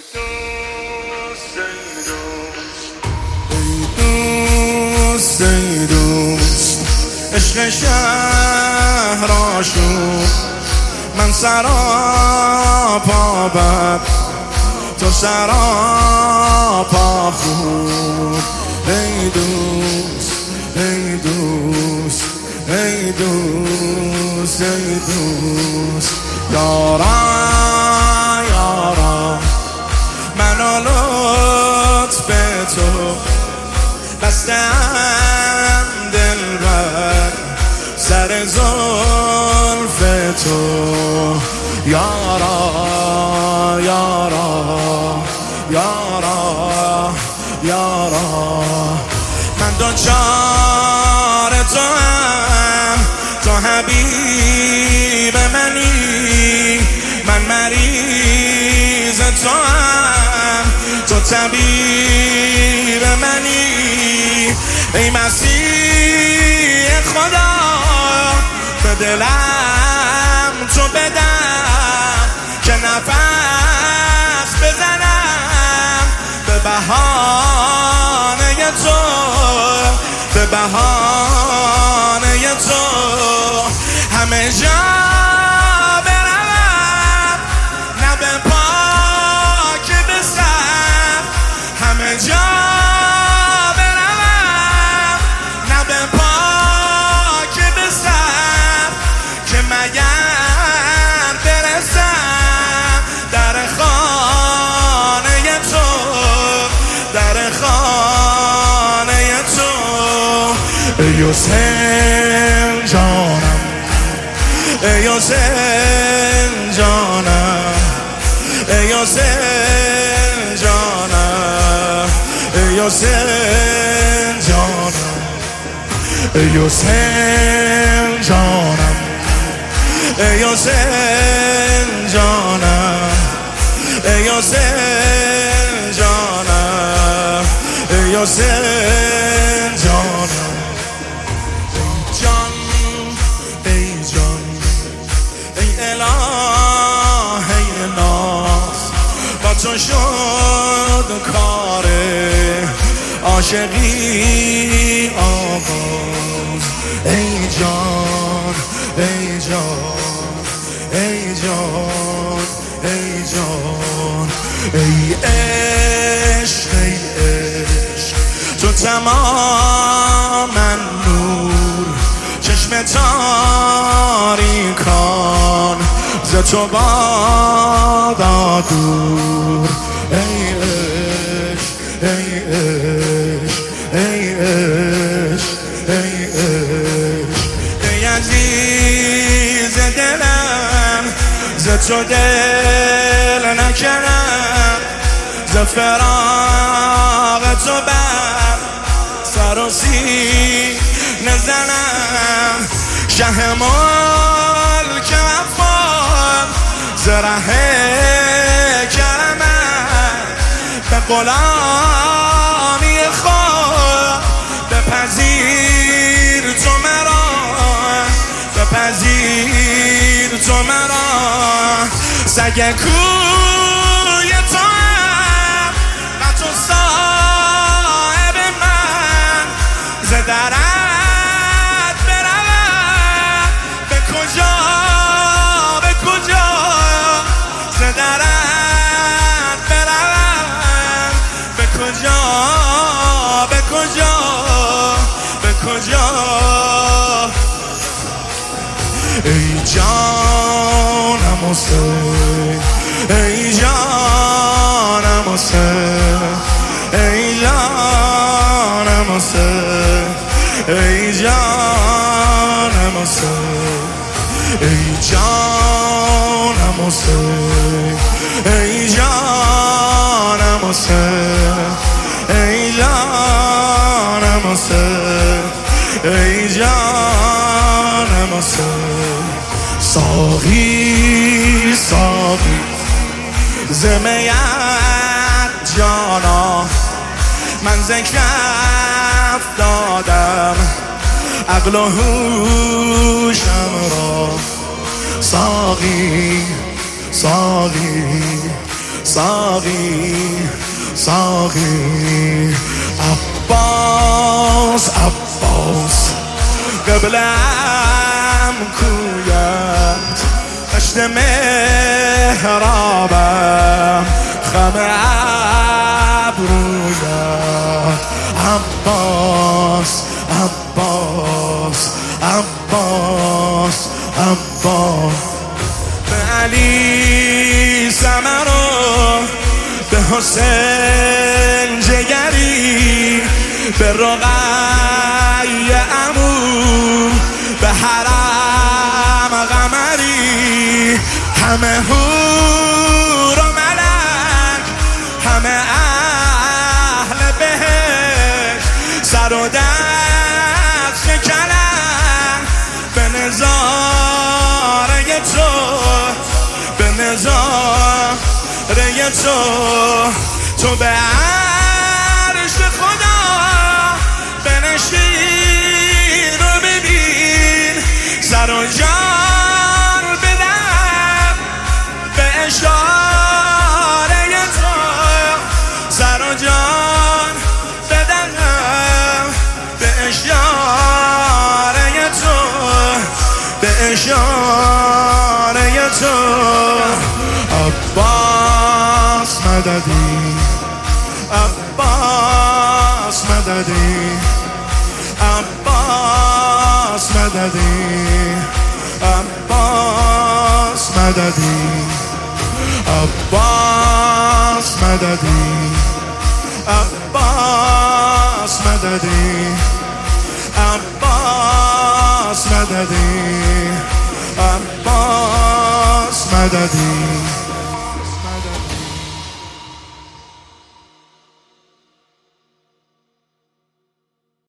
ای دوست عشق شهر آشوب، من سراپا بد تو سراپا خوب. ای دوست ای دوست ای دوست ای دوست، یارا یارا منو لطف تو بستم دلبر سر زلف تو. یارا یارا یارا یارا من دچار تو هم، تو حبیب منی، من مریض تو هم، تو طبیب منی. ای مسیح خدا به دلم تو بدم که نفس بزنم به بهانه تو، به بهانه تو. همه جا برم نه به پاک بسر، همه جا برم نه به پاک بسر که مگر برسم در خانه تو، در خانه تو. ای حسین جانم ای حسین جانم ای حسین جانم ای حسین جانم ای حسین جانم ای حسین جانم ای حسین جانم ای حسین جانم. تو شد کار عاشقی آغاز. ای جان ای جان ای جان ای جان ای عشق ای عشق تو تمام نور، چشم تاریکان ز تو بادا دور. ای عشق ای عشق ای عشق ای عشق ای عزیز دلم ز تو دل نکنم، ز فراق تو بر سر و سینه زنم. شه ملک وفا ز ره کرمت به غلامی خود بپذیر تو مرا، بپذیر تو مرا. سگ کوی تو هم و تو صاحب من، ز درت برم به کجا به کجا، ز درت برم به کجا به کجا به کجا. ای جانم حسین ای جانم حسین ای جانم حسین ای جانم حسین ای جانم حسین ای جانم حسین ای جانم حسین ای جانم حسین. ساقی ساقی ز میت جانا، من ز کف دادم عقل و هوشم را. ساقی ساقی ساقی ساقی عباس عباس قبلم کویت دشت مهرابم خم ابرویت عباس عباس عباس عباس به علی ثمرو به حسین جگری به رقیه عمو به حرم قمری همه حور و ملک همه اهل بهشت سر و دست شکنن به نظاره تو به نظاره تو به عرش خدا بنشین و ببین سر و جان بدم به اشاره تو سر و جان بدم به اشاره تو به اشاره تو عباس مددی عباس مددی عباس مددی عباس مددی عباس مددی عباس مددی عباس مددی عباس مددی